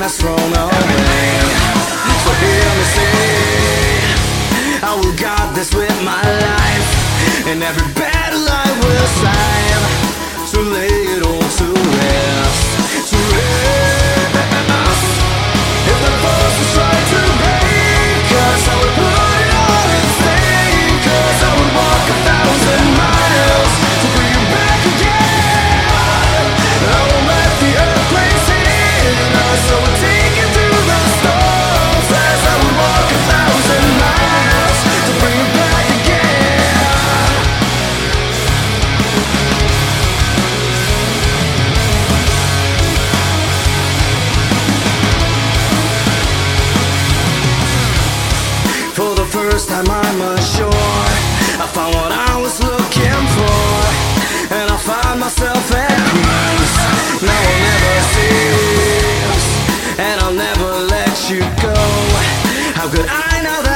has thrown away. So hear me say, I will guard this with my life, and every battle I will strive to lay it all to rest, to rest. If the forces try to break us, I would put it all in stake, 'cause I would walk 1,000 miles to bring you back again. I won't let the earthquakes hit us, so we'll take it through the storms, as I would walk 1,000 miles to bring you back again. For the first time I'm unsure, I found what I was looking for, and I find myself at peace. Now I'll never cease, and I'll never let you go. How could I now